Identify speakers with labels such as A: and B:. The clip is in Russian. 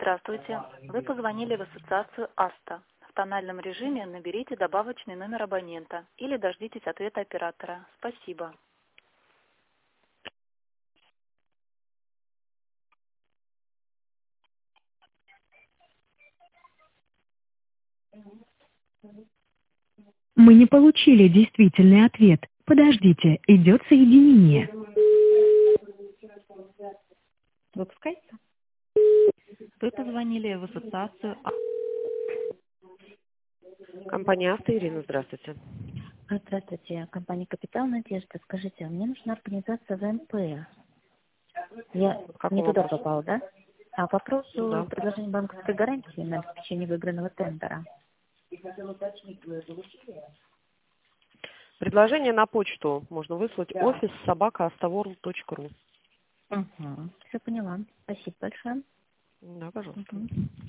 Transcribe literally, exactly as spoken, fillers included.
A: Здравствуйте. Вы позвонили в ассоциацию АСТА. В тональном режиме наберите добавочный номер абонента или дождитесь ответа оператора. Спасибо.
B: Мы не получили действительный ответ. Подождите, идет соединение.
A: Выпускается? Вы позвонили в ассоциацию АСТА.
C: Компания «Авто», Ирина, здравствуйте.
D: Здравствуйте, компания «Капитал Надежда». Скажите, мне нужна организация ВНП. Я
C: Какой
D: не туда
C: вопрос?
D: попала, да? А по вопросу
C: Да.
D: предложения банковской гарантии на обеспечение выигранного тендера.
C: Предложение на почту можно выслать офис собака автоворлд точка ру.
D: Угу. Все поняла. Спасибо большое.
C: Да, пожалуйста.
D: Угу.